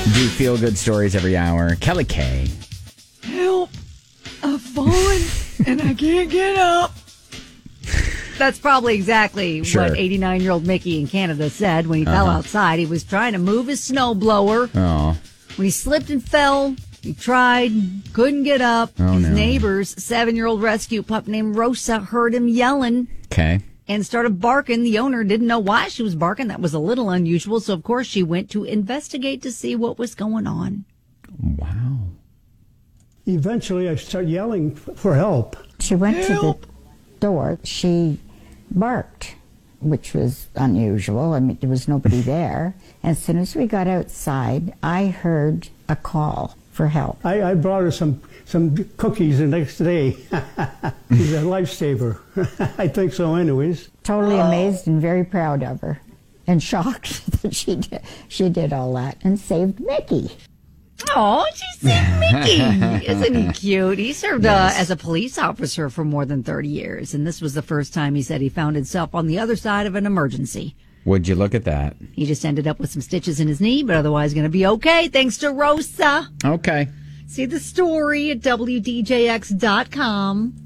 Do feel-good stories every hour. Kelly Kay. Help. I've fallen and I can't get up. That's probably exactly what 89-year-old Mickey in Canada said when he fell outside. He was trying to move his snowblower. Oh. When he slipped and fell, he tried, couldn't get up. His neighbor's 7-year-old rescue pup named Rosa heard him yelling. Okay. And started barking. The owner didn't know why she was barking. That was a little unusual. So, of course, she went to investigate to see what was going on. Wow. Eventually, I started yelling for help. She went to the door. She barked, which was unusual. I mean, there was nobody there. And as soon as we got outside, I heard a call for help. I brought her some cookies the next day. She's a lifesaver. I think so anyways. Totally amazed and very proud of her. And shocked that she did all that and saved Mickey. Oh, she saved Mickey. Isn't he cute? He served as a police officer for more than 30 years. And this was the first time he said he found himself on the other side of an emergency. Would you look at that? He just ended up with some stitches in his knee, but otherwise going to be okay. Thanks to Rosa. Okay. See the story at WDJX.com.